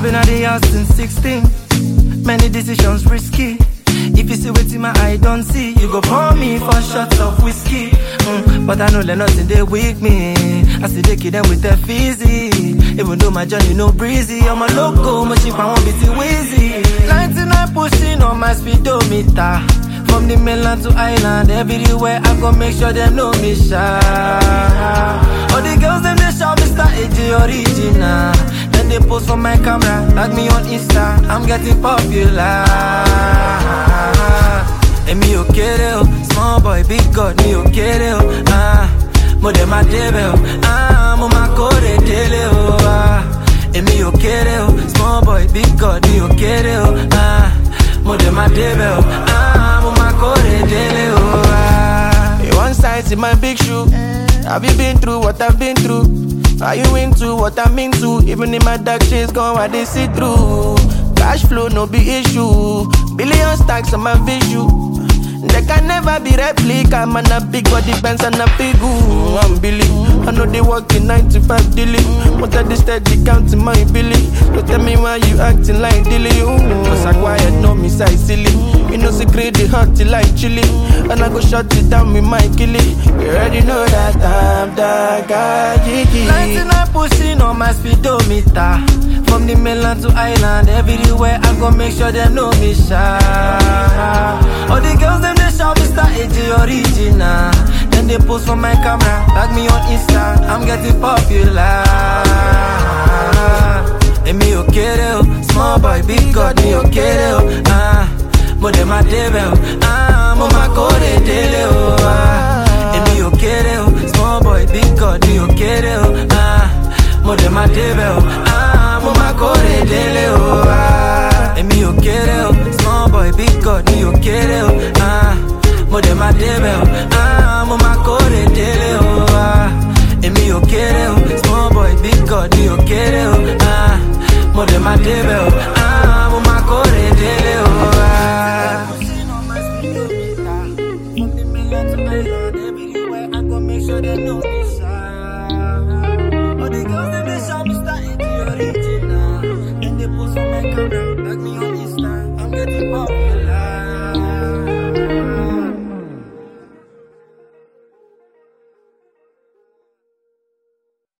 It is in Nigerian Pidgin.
been at the house since 16. Many decisions risky. If you see what's in my eye, don't see. You go pour me for shots of whiskey. But I know let nothing they weak me. I see they kill them with their fizzy. Even though my journey no breezy, I'm a loco, my ship I won't be too easy. 99 pushing on my speedometer. From the mainland to island, everywhere I go make sure them know me shy. All the girls them they shout Mr. AJ original. Then they post for my camera, tag me on Insta. I'm getting popular. And me okay oh, small boy, big God, me okay oh. Mo de ma debe oh, mo ma kore dele oh. And me okay oh, small boy, big God, me okay oh. Mo de ma debe oh, mo ma kore dele oh. You one size in my big shoe. Have you been through what I've been through? Are you into what I'm into? Even in my dark shades gone, what they see through. Cash flow no be issue. Billion stacks on my visual. They can never be replica. Man a big body pants and a big ooh. I'm Billy. I know they working 9 to 5 daily. But I just steady counting my Billy. Don't tell me why you acting like Dilly. Cause I quiet, no me size silly. You know secret they hot till like chili. And I go shut it down with my killie. You already know that I'm that guy. 99 pushing on my speedometer. From the mainland to island, everywhere I go make sure they know me shy. All the girls them they shout Mr. AJ original. Then they post for my camera, tag me on Insta. I'm getting popular. And me okay oh, small boy, big God, me okay oh. Mo de ma debe oh, mo ma kore dele oh. And me okay oh, small boy, big God, me okay oh. Mo de ma debe oh, mo ma kore dele oh. And me okay oh, small boy, big God, me okay oh. Mo de ma debe oh, mo ma kore dele oh. And me okay oh, small boy, big God, me okay oh. Mo de ma debe oh.